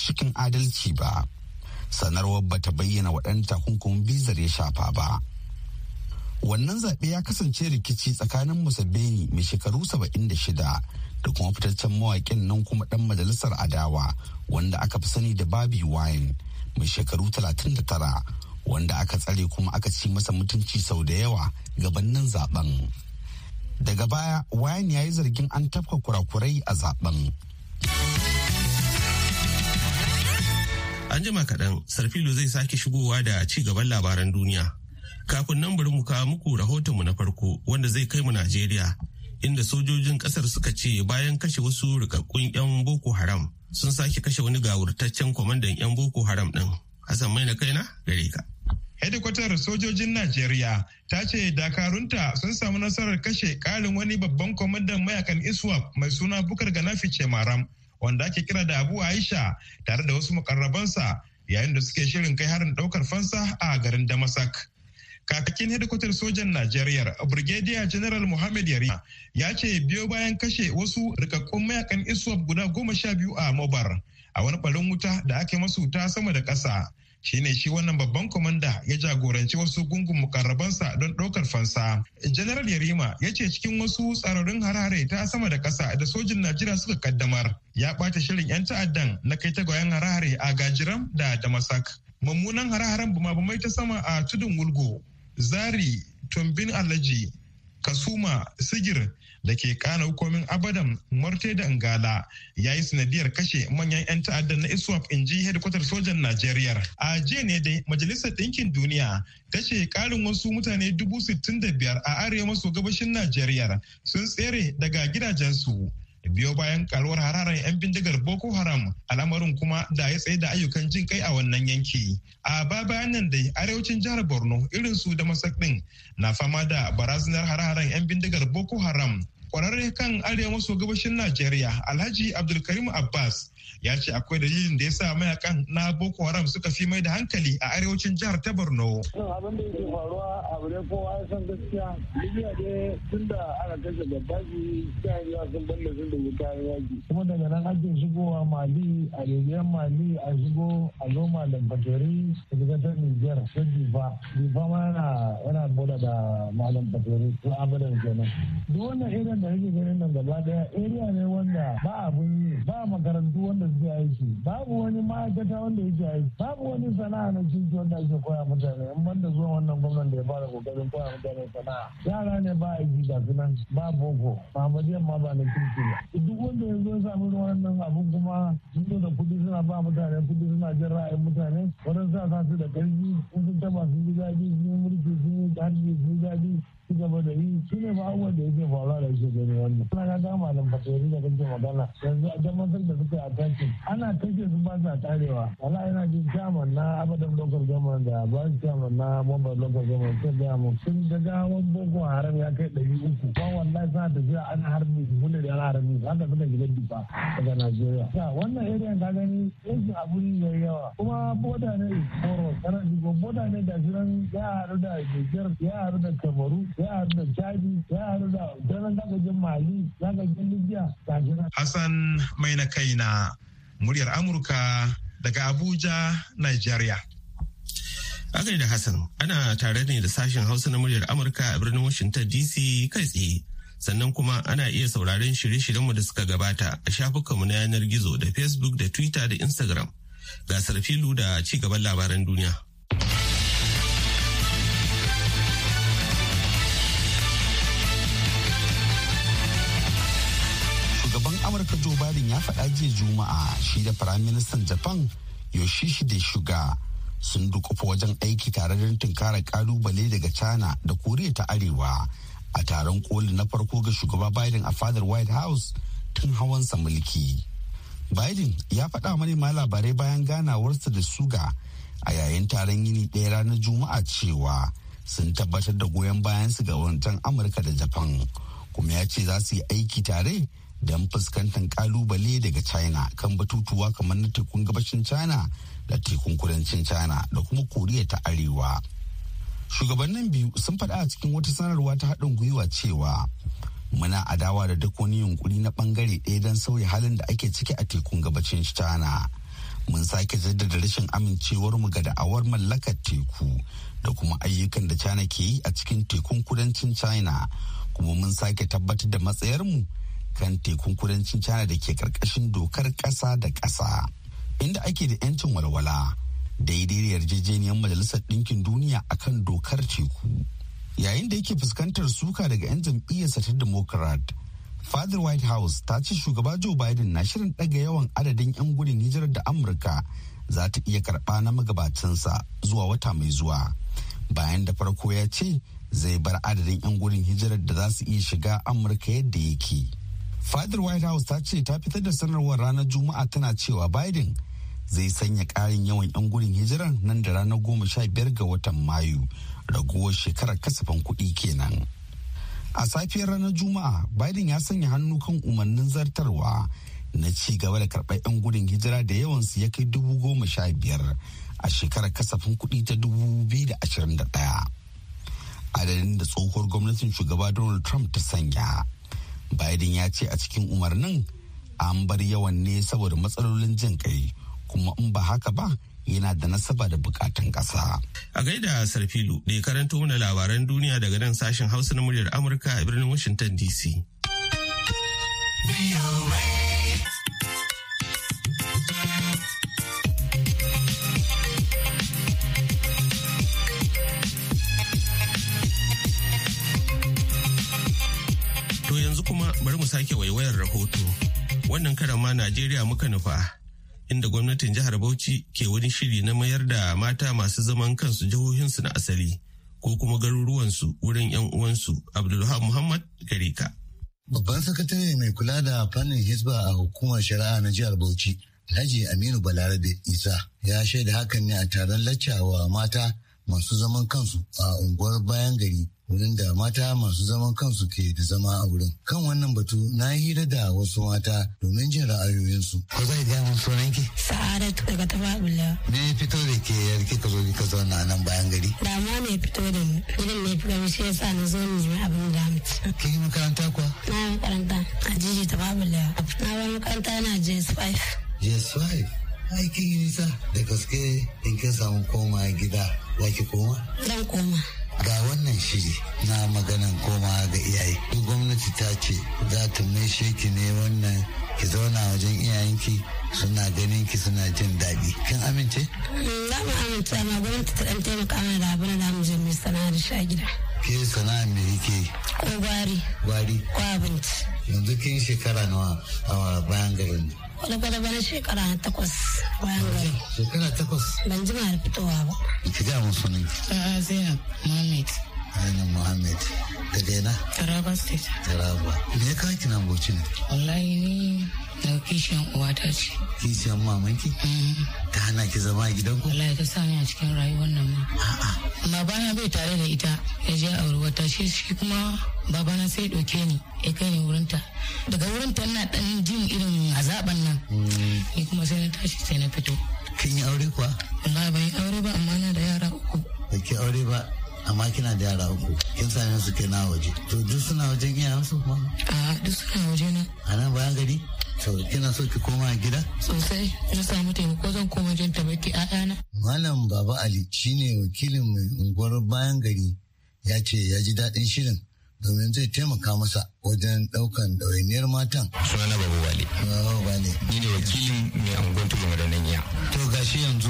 cikin adalci ba. Sanarwar bata bayyana waɗanda takunkumin bizar ya shafa ba. Wannan zaɓe ya kasance rikici tsakanin Museveni mai shekaru 76 da kuma fitaccen mawaƙin nan kuma ɗan majalisar adawa wanda aka fi sani da Bobi Wine mai shekaru 39 wanda aka tsare kuma aka ci masa mutunci sau da yawa gabanin zaben. Daga baya Wine ya yi zargin an tafka kurakurai a zaben. An jima kaɗan Sarfilo zai sake shigowa da ci gaban labaran duniya. Kafin nan bari mu kawo muku rahotonmu na farko wanda zai kai mu Najeriya, inda sojojin kasar suka ce bayan kashe wasu rikakkun 'yan Boko Haram sun sake kashe wani gawurtaccen kwamandan 'yan Boko Haram ɗin. Hassan mai na kaina gare ka. Hedikwatar sojojin Najeriya ta ce dakarunta sun samu nasarar kashe ƙarin wani babban kwamandan mayakan ISWAP mai suna Bukar Ganafi Maram wanda ake kira da Abu Aisha tare da wasu mukarrabansa yayin da suke shirin kai harin ɗaukar fansa a garin Damasak. Kakakin hedikwatar sojan Najeriya, Brigadier General Muhammad Yarima, ya ce biyo bayan kashe wasu rikakkun mayakan ISWAP guda 12 a Mobar a wani ɓarin wuta da ake masu ta sama da ƙasa. Shine shi wannan babban kwamanda ya jagoranci wasu gungun mukarrabansa don ɗaukar fansa. General Yarima ya ce cikin wasu tsararrun harare ta sama da ƙasa da sojin Najeriya suka kaddamar ya ɓata shirin 'yan ta'addan na kai tagwayen harare a Gajiram da Damasak. Mummunan hararen bumabumai ta sama a tudun Wulgo, Zari, Tumbin Alhaji, Kasuma, Sigir da ke kana hukumin Abadam, Marte da Ngala ya yi sanadiyar kashe manyan 'yan ta'adda na ISWAP in ji hedikwatar sojan Najeriya. A jiya ne dai Majalisar Ɗinkin Duniya ta ce ƙarin wasu mutane 65,000 a arewa maso gabashin Najeriya sun tsere daga gidajensu. Biyo bayan karuwar hararan 'yan bindigar Boko Haram, al'amarin kuma da ya tsaye da ayyukan jin kai a wannan yanki. A bayan nan dai arewacin jihar Borno irin su da Masak din na fama da barazanar hararan 'yan bindigar Boko Haram. Kwararre kan arewa maso gabashin Najeriya, Alhaji Abdulkarim Abbas, ya ce akwai dalilin da ya sa mayakan na Boko Haram suka fi mai da hankali a arewacin jihar ta Borno. Abin da yake faruwa abu ne kowa ya san gaskiya. Libya ne tun da aka kashe Gaddafi kayan yawa sun balle sun da kayan yaki. Kuma daga nan ake shigowa Mali, a Libyan Mali a shigo a zo Malam Fatori a shiga ta Niger ta Difa. Difa ma yana boda da Malam Fatori ko Abadan kenan. Duk wannan irin da yake ganin nan gaba daya area ne wanda ba abun yi, ba makarantu wanda suke aiki, babu wani ma'aikata wanda yake aiki, babu wani sana'a na cikin wanda ake koya mutane. In banda zuwa wannan gwamnan da ya fara kokarin koya mutane sana'a, yara ne ba aiki ga sunan ba boko, Muhammadiyan ma ba na kirki ba. Duk wanda ya zo ya samu wannan abun kuma sun zo da kuɗi suna ba mutane kuɗi suna jin ra'ayin mutane, wurin sa su da ƙarfi, sun taba sun ji daɗi, sun yi mulki, sun yi harbi, sun yi daɗi, su gaba da yi, su ne ba abubuwan da yake faruwa da yake gani wannan. Suna ga dama da fatori da kake magana yanzu a jamatar da suka yi atakin ana kashe su ba sa tarewa. Wala yana jin chairman na Abadan local government da vice chairman na Mumbai local government sai da mu sun ga gawan Boko Haram ya kai 300. Ba wallahi sa tafiya ana harbi bulle da ana harbi haka suka shiga Difa daga Najeriya. Ya wannan area ka gani yake abun yayi yawa kuma boda ne Koro kana digo boda ne da shirin ya haɗu da Niger ya haɗu da Kamaru ya haɗu da Chadi ya haɗu da Janan Dagajin Mali Dagajin Libya ga shirin. Hassan mai na kaina muryar Amurka daga Abuja, Nigeria. Akai da Hassan, ana tare ne da sashen Hausa na muryar Amurka a birnin Washington DC kai tsaye. Sannan kuma ana iya sauraron shirye-shiryenmu da suka gabata a shafukanmu na yanar gizo da Facebook da Twitter da Instagram. Gasar filu da ci gaban labaran duniya. Amurka Joe Biden ya faɗa jiya Juma'a shi da Firaministan Japan Yoshihide Suga sun dukufa wajen aiki tare da tunkarar kalubale daga China da Koriya ta Arewa a taron koli na farko ga shugaba Biden a fadar White House tun hawansa mulki. Biden ya faɗa manema labarai bayan ganawarsa da Suga a yayin taron yini ɗaya ranar Juma'a cewa sun tabbatar da goyon bayansu ga wancan Amurka da Japan kuma ya ce za su yi aiki tare don fuskantar kalubale daga China kan batutuwa kamar na tekun gabashin China da tekun kudancin China da kuma Koriya ta Arewa. Shugabannin biyu sun faɗa a cikin wata sanarwa ta haɗin gwiwa cewa muna adawa da duk wani yunkuri na ɓangare ɗaya don sauya halin da ake ciki a tekun gabashin China. mun sake jaddada rashin amincewarmu ga da'awar mallakar teku da kuma ayyukan da China ke yi a cikin tekun kudancin China, kuma mun sake tabbatar da matsayarmu kan tekun kudancin China da ke karkashin dokar ƙasa da ƙasa, inda ake da 'yancin walwala daidai da yarjejeniyar Majalisar Ɗinkin Duniya akan dokar teku. Yayin da yake fuskantar suka daga 'yan jam'iyyarsa ta Democrat, Fadar White House ta ce shugaba Joe Biden na shirin ɗaga yawan adadin 'yan gudun hijirar da Amurka za ta iya karɓa na magabacinsa zuwa wata mai zuwa. Bayan da farko ya ce zai bar adadin 'yan gudun hijirar da za su iya shiga Amurka yadda yake. Fadar White House ta ce ta fitar da sanarwar ranar Juma'a tana cewa Biden zai sanya ƙarin yawan 'yan gudun hijirar nan da ranar 15 ga watan Mayu, raguwar shekarar kasafin kuɗi kenan. A safiyar ranar Juma'a, Biden ya sanya hannu kan umarnin zartarwa na ci gaba da karɓar 'yan gudun hijira da yawansu ya kai 15,000 a shekarar kasafin kuɗi ta 2021. Adadin da tsohuwar gwamnatin shugaba Donald Trump ta sanya. Biden ya ce a cikin umarnin an bar yawan ne saboda matsalolin jin kai, kuma in ba haka ba yana da nasaba da bukatun ƙasa. A gaida Sarfilu da ya karanto mana labaran duniya daga nan sashen Hausa na muryar Amurka a birnin Washington DC. To yanzu kuma bari mu sake waiwayar rahoto. Wannan karan ma Najeriya muka nufa, inda gwamnatin jihar Bauchi ke wani shiri na mayar da mata masu zaman kansu jihohinsu na asali ko kuma garuruwansu wurin 'yan uwansu. Abdulwahab Muhammad Gareka. Babban sakatare mai kula da fannin Hisba a hukumar shari'a na jihar Bauchi, Alhaji Aminu Balarabe Isa, ya shaida hakan ne a taron laccawa mata masu zaman kansu a unguwar Bayan Gari, wurin da mata masu zaman kansu ke da zama a wurin. Kan wannan batu na yi hira da wasu mata domin jin ra'ayoyinsu. Ko zai gaya mun sunanki? Sa'adatu daga Tababula. Me ya fito da ke yarki ka zo ka zauna a nan Bayan Gari? Damuwa ne fito da ni. Gidan ne fito da shi yasa na zo ni yi abin da mutu. Kin yi makaranta kuwa? Na yi makaranta a Jiji Tababula. Na bar makaranta na JS5. JS5? Ai kin yi nisa da gaske in kin samu koma gida za ki koma? Zan koma. Ga wannan shiri na maganan koma ga iyaye. Gwamnati ta ce za ta maishe ki ne wannan ki zauna wajen iyayenki suna ganin ki suna jin daɗi. Kin amince? Za mu amince, amma gwamnati ta ɗan taimaka mana da abin da mu je mu sana'a da sha gida. Ke sana'a me kike yi? Ko gwari. Gwari? Ko abinci. Yanzu kin shekara nawa a Bayan Garin? Kwada-kwada bana shekara 8 Bayan Gari. Shekara 8? Ban jima da fitowa ba. Ki ga mun sunan ki? Zainab Mohammed. Zainab Mohammed. Daga ina? Taraba State. Taraba. Me ya kawo ki nan Bauchi ne? Wallahi ni da kishiyan uwata ce. Kishiyan mamanki? Ta hana ki zama a gidanku? Wallahi ta sani a cikin rayuwar nan ma. Babana bai tare da ita, ya je aure wata, shi kuma babana sai ɗauke ni ya kai ni wurinta. Daga wurinta ina ɗan jin irin azaban nan. Ni kuma sai na tashi sai na fito. Kin yi aure kuwa? Wallahi ban yi aure ba, amma na da yara 3. Ba ki aure ba, amma kina da yara 3. Kin same su kenan waje. To duk suna wajen iyayensu kuma? A duk suna waje na. A nan Bayan Gari? To kina so ki koma gida? Sosai, na samu taimako zan koma jin taimaki ƴaƴana. Malam Baba Ali shine wakilin mai unguwar Bayan Gari, ya ce ya ji daɗin shirin domin zai taimaka masa wajen ɗaukan ɗawainiyar matan. Sunana Babu Wale. Babu Wale. Ni ne wakilin mai unguwar Tudun Wadannan. To gashi yanzu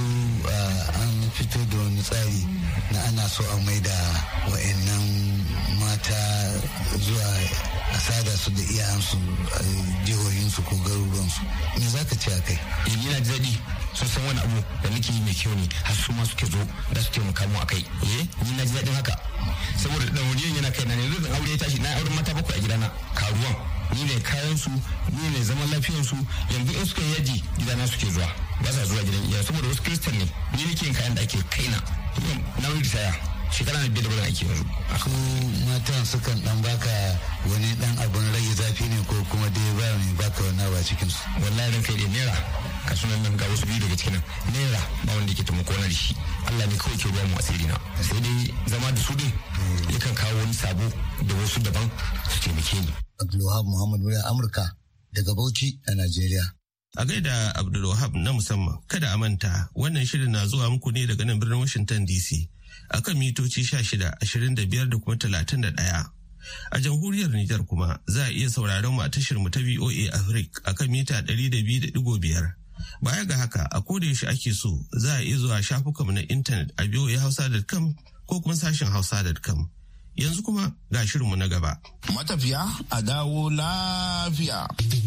an fito da wani tsari na ana so a maida wa'annan mata zuwa a sada su da iyayensu a jihohinsu ko garuruwansu. Me za ka ce a kai? Ni na daɗi sun san wani abu da nake yi mai kyau ne, har su ma suke zo da su taimaka mu a kai. Ni na ji daɗin haka saboda ɗan wani yana kai na ne, zan aure ya tashi na aure mata 7 a gidana karuwan. Ni ne kayan su, ni ne zaman lafiyar su. Yanzu in suka yi yaji gidana suke zuwa, ba sa zuwa gidan iyaye saboda wasu kiristan ne. Ni nake yin kayan da ake kaina. Na wuri saya shekara na 5 da bana ake yanzu. Su matan sukan dan baka wani dan abun rage zafi ne ko kuma dai ba mai baka wani ba cikin su? Wallahi ran kai dai naira ka sunan nan ga wasu biyu daga cikin nan naira ba wanda yake taimako na da shi. Allah ne kawai ke ruwa mu asiri na, sai dai zama da su din yakan kawo wani sabo da wasu daban su taimake ni. Abdulwahab Muhammad Murya Amurka daga Bauchi a Najeriya. A gaida Abdulwahab na musamman, kada a manta wannan shirin na zuwa muku ne daga nan birnin Washington DC akan mitoci 16, 25 da kuma 31. A jamhuriyar Nijar kuma za a iya sauraron mu a tashar mu ta VOA Africa akan mita 200.5. Baya ga haka a koda yaushe ake so za a iya zuwa shafukanmu na intanet a voahausa.com ko kuma sashen hausa.com. Yanzu kuma ga shirinmu na gaba. Matafiya a dawo lafiya.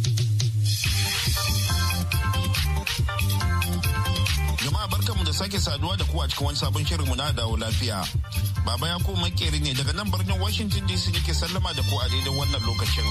Jama'a barkanmu da sake saduwa da ku a cikin wani sabon shirinmu na dawo lafiya. Baba ya ko makeri ne daga nan birnin Washington DC yake sallama da ku a daidai wannan lokacin.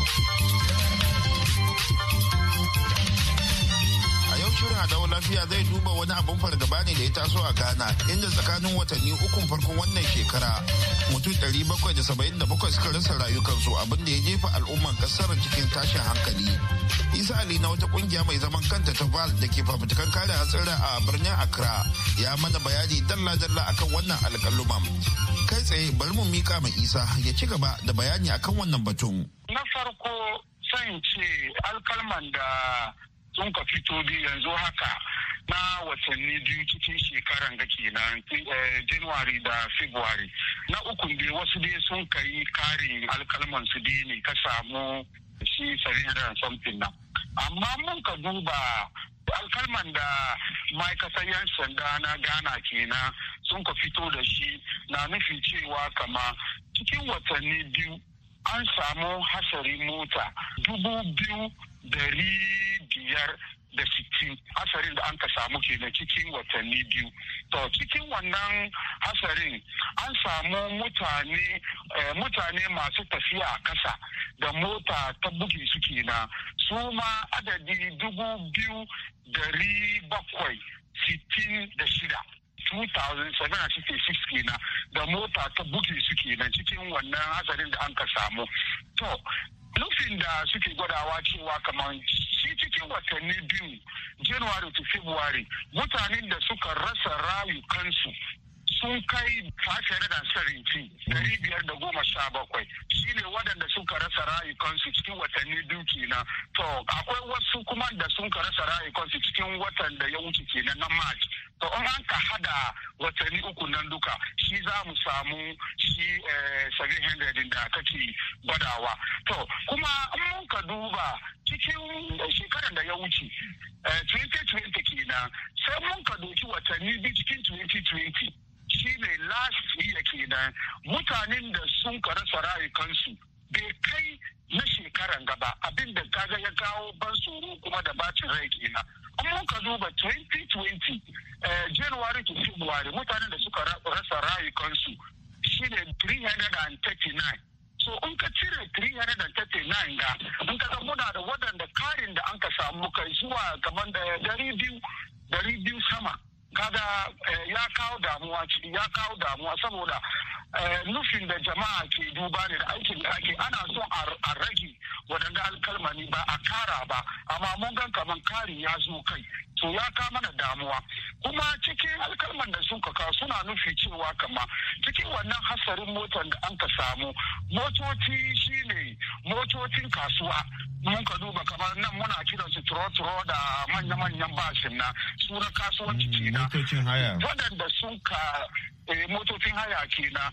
Shirin a dawo lafiya zai duba wani abin fargaba ne da ya taso a Ghana inda tsakanin watanni ukun farkon wannan shekara mutum 777 suka rasa rayukansu abin da ya jefa al'umman kasar cikin tashin hankali. Isa Ali na wata kungiya mai zaman kanta ta VAL da ke fafutukan kare hatsira a birnin Accra ya mana bayani dalla-dalla akan wannan alƙaluman. Kai tsaye bari mu mika ma Isa ya ci gaba da bayani akan wannan batun. Na farko san ce alkalman da sun ka fito biyu yanzu haka na watanni biyu cikin shekaran ga kenan January da February. Na ukun dai wasu dai sun kai karin alkalman su dai ne ka samu shi 700 something nan. Amma mun ka duba alkalman da ma'aikatan 'yan sanda na Ghana kenan sun ka fito da shi na nufi cewa kama cikin watanni biyu an samu hasari mota 2,560 hasarin da an ka samu kenan cikin watanni biyu. To cikin wannan hasarin an samu mutane masu tafiya a kasa da mota ta buge su kenan su ma adadi 2,766 2,766 kenan da mota ta buge su kenan cikin wannan hasarin da an ka samu. To nufin da suke gwadawa cewa kamar shi cikin watanni biyu January to February mutanen da suka rasa rayukansu sun kai 517 shi ne waɗanda suka rasa rayukansu cikin watanni biyu kenan. To akwai wasu kuma da sun ka rasa rayukansu cikin watan da ya wuce kenan na March. To in an ka hada watanni uku nan duka shi za mu samu shi 700 da kake gwadawa. To kuma in mun ka duba cikin shekarar da ya wuce 2020 kenan sai mun ka doki watanni biyu cikin 2020 shi ne last year kenan mutanen da sun ka rasa rayukansu bai kai na shekaran gaba abinda kaga ya kawo ban tsoro kuma da bacin rai kenan. Amma ka duba 2020 January to February mutanen da suka rasa rayukansu shi ne 339. So in ka cire 339 ga in ka ga muna da waɗanda karin da an ka samu kai zuwa gaban da 200 sama. Kaga ya kawo damuwa saboda nufin da jama'a ke duba ne da aikin da ake ana so a rage waɗanda alkalmani ba a kara ba amma mun gan kaman kari ya zo kai to ya kawo mana damuwa kuma cikin alkalman da sun kawo suna nufi cewa kama cikin wannan hasarin motar da an ka samu motoci shine motocin kasuwa mun ka duba kamar nan muna kiran su turo da manya-manyan bashin na suna kasuwanci kenan motocin haya waɗanda sun ka motocin haya kenan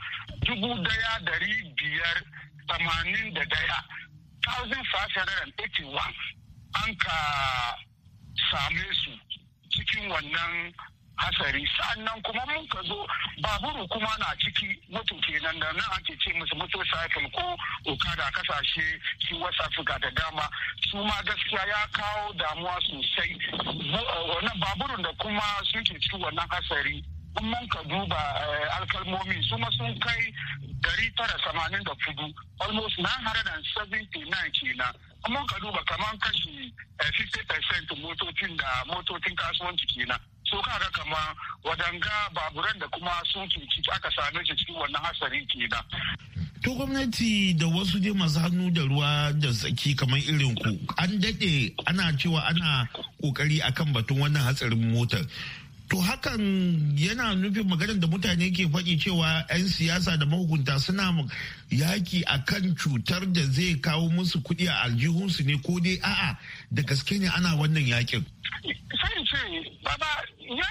1,581 an ka same su cikin wannan hasari sa'annan kuma mun ka zo baburu kuma na ciki moto kenan da nan ake ce musu motorcycle ko okada kasashe shi West Africa da dama su ma gaskiya ya kawo damuwa sosai wannan baburun da kuma suke cikin wannan hasari mun ka duba alkalmomi su ma sun kai 984 almost 979 kenan mun ka duba kamar kashi 50% motocin kasuwanci kenan so kaga kamar wadanga baburan da kuma sun ciki aka same shi cikin wannan hasari kenan. To gwamnati da wasu dai masu hannu da ruwa da tsaki kamar irin ku an daɗe ana cewa ana kokari akan batun wannan hatsarin motar. To hakan yana nufin maganar da mutane ke faɗi cewa 'yan siyasa da mahukunta suna yaki a kan cutar da zai kawo musu kuɗi a aljihunsu ne ko dai a'a da gaske ne ana wannan yakin. Sai ce, baba,